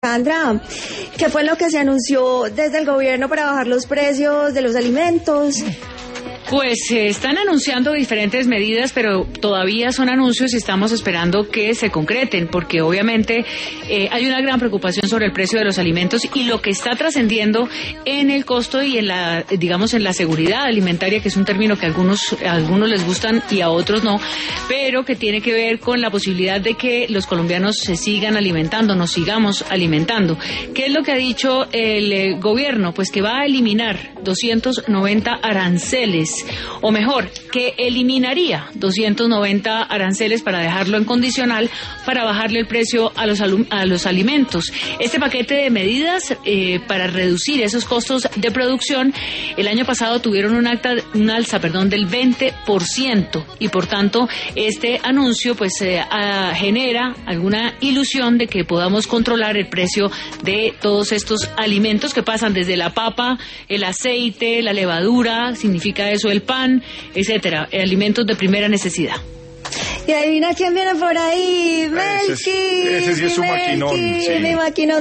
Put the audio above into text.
Sandra, ¿qué fue lo que se anunció desde el gobierno para bajar los precios de los alimentos? Pues se están anunciando diferentes medidas, pero todavía son anuncios y estamos esperando que se concreten, porque obviamente hay una gran preocupación sobre el precio de los alimentos y lo que está trascendiendo en el costo y en la, digamos, en la seguridad alimentaria, que es un término que a algunos les gustan y a otros no, pero que tiene que ver con la posibilidad de que los colombianos se sigan alimentando, nos sigamos alimentando. ¿Qué es lo que ha dicho el gobierno? Pues que va a eliminar 290 aranceles, o mejor, que eliminaría 290 aranceles para dejarlo en condicional, para bajarle el precio a los alimentos. Este paquete de medidas para reducir esos costos de producción, el año pasado tuvieron un alza del 20%, y por tanto este anuncio pues genera alguna ilusión de que podamos controlar el precio de todos estos alimentos que pasan desde la papa, el aceite, la levadura, significa eso el pan, etcétera, alimentos de primera necesidad. Y adivina quién viene por ahí, Melqui. Ese sí es su maquinón. Mi maquinón.